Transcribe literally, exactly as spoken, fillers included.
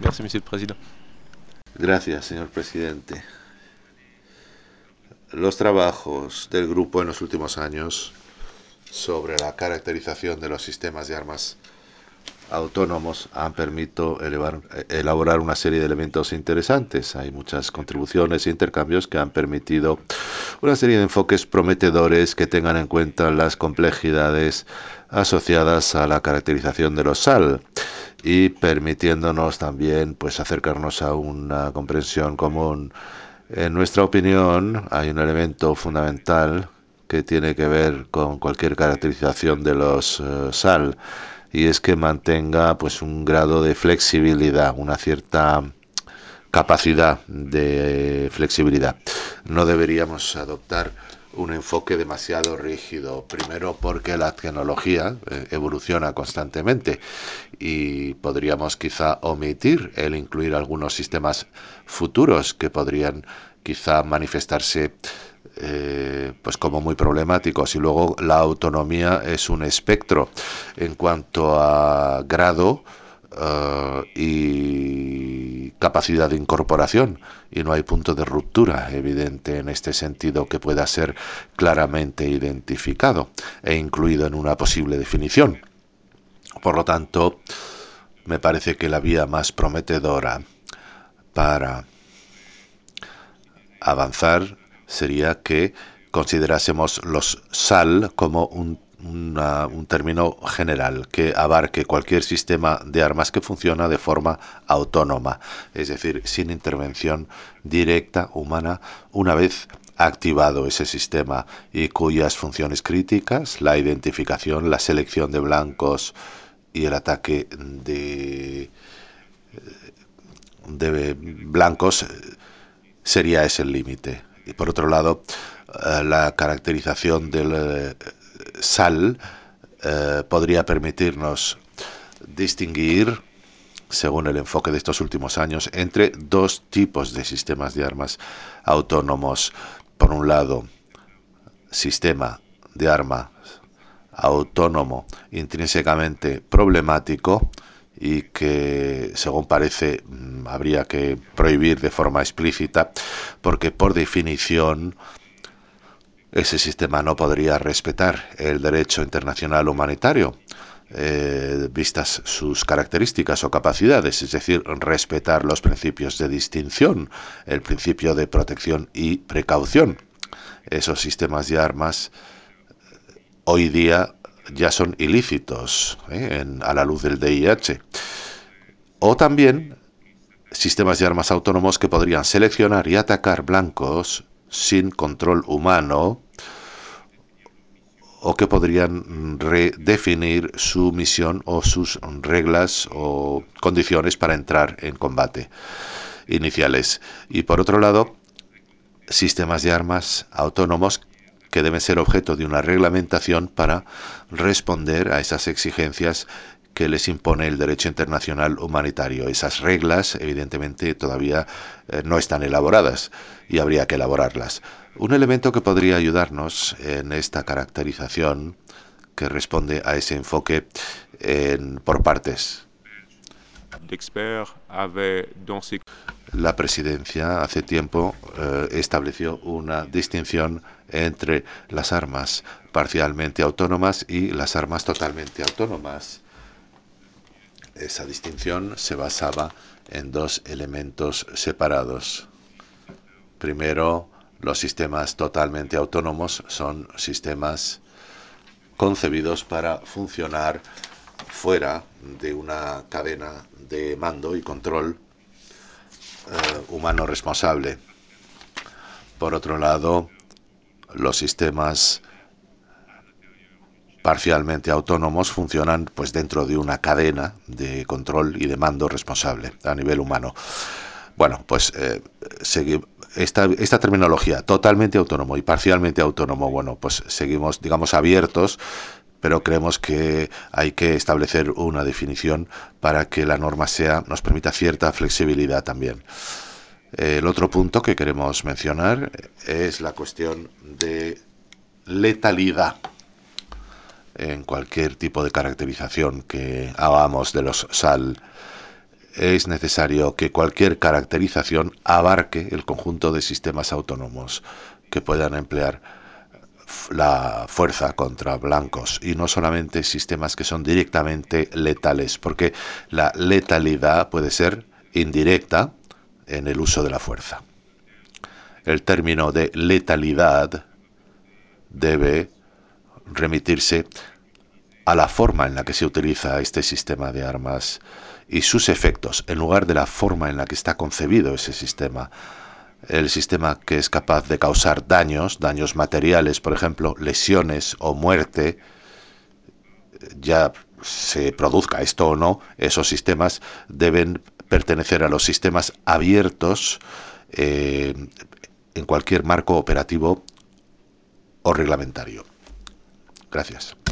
Merci, Monsieur le Président. Gracias, señor presidente. Los trabajos del grupo en los últimos años sobre la caracterización de los sistemas de armas autónomos han permitido elevar, elaborar una serie de elementos interesantes. Hay muchas contribuciones e intercambios que han permitido una serie de enfoques prometedores que tengan en cuenta las complejidades asociadas a la caracterización de los S A L y permitiéndonos también pues acercarnos a una comprensión común. En nuestra opinión, hay un elemento fundamental que tiene que ver con cualquier caracterización de los uh, S A L, y es que mantenga pues un grado de flexibilidad, una cierta capacidad de flexibilidad. No deberíamos adoptar un enfoque demasiado rígido, primero porque la tecnología eh, evoluciona constantemente y podríamos quizá omitir el incluir algunos sistemas futuros que podrían quizá manifestarse eh, pues como muy problemáticos. Y luego la autonomía es un espectro en cuanto a grado uh, y capacidad de incorporación, y no hay punto de ruptura evidente en este sentido que pueda ser claramente identificado e incluido en una posible definición. Por lo tanto, me parece que la vía más prometedora para avanzar sería que considerásemos los S A L como un, una, un término general que abarque cualquier sistema de armas que funciona de forma autónoma, es decir, sin intervención directa humana una vez activado ese sistema, y cuyas funciones críticas, la identificación, la selección de blancos y el ataque de, de blancos, sería ese el límite. Y por otro lado, la caracterización del S A L eh, podría permitirnos distinguir, según el enfoque de estos últimos años, entre dos tipos de sistemas de armas autónomos. Por un lado, sistema de armas autónomo intrínsecamente problemático y que, según parece, habría que prohibir de forma explícita, porque por definición ese sistema no podría respetar el derecho internacional humanitario, eh, vistas sus características o capacidades, es decir, respetar los principios de distinción, el principio de protección y precaución. Esos sistemas de armas hoy día ya son ilícitos ¿eh? en, a la luz del D I H. O también sistemas de armas autónomos que podrían seleccionar y atacar blancos sin control humano, o que podrían redefinir su misión o sus reglas o condiciones para entrar en combate iniciales. Y por otro lado, sistemas de armas autónomos que deben ser objeto de una reglamentación para responder a esas exigencias que les impone el derecho internacional humanitario. Esas reglas, evidentemente, todavía eh, no están elaboradas y habría que elaborarlas. Un elemento que podría ayudarnos en esta caracterización, que responde a ese enfoque en, por partes. La presidencia hace tiempo eh, estableció una distinción entre las armas parcialmente autónomas y las armas totalmente autónomas. Esa distinción se basaba en dos elementos separados. Primero, los sistemas totalmente autónomos son sistemas concebidos para funcionar fuera de una cadena de mando y control eh, humano responsable. Por otro lado, los sistemas parcialmente autónomos funcionan pues dentro de una cadena de control y de mando responsable a nivel humano. Bueno, pues eh, seguimos esta, esta terminología, totalmente autónomo y parcialmente autónomo, bueno, pues seguimos, digamos, abiertos, pero creemos que hay que establecer una definición para que la norma sea, nos permita cierta flexibilidad también. El otro punto que queremos mencionar es la cuestión de letalidad en cualquier tipo de caracterización que hagamos de los S A L. es necesario que cualquier caracterización abarque el conjunto de sistemas autónomos que puedan emplear la fuerza contra blancos y no solamente sistemas que son directamente letales, porque la letalidad puede ser indirecta en el uso de la fuerza. El término de letalidad debe remitirse a la forma en la que se utiliza este sistema de armas y sus efectos, en lugar de la forma en la que está concebido ese sistema. El sistema que es capaz de causar daños, daños materiales, por ejemplo, lesiones o muerte, ya se produzca esto o no, esos sistemas deben pertenecer a los sistemas abiertos eh, en cualquier marco operativo o reglamentario. Gracias.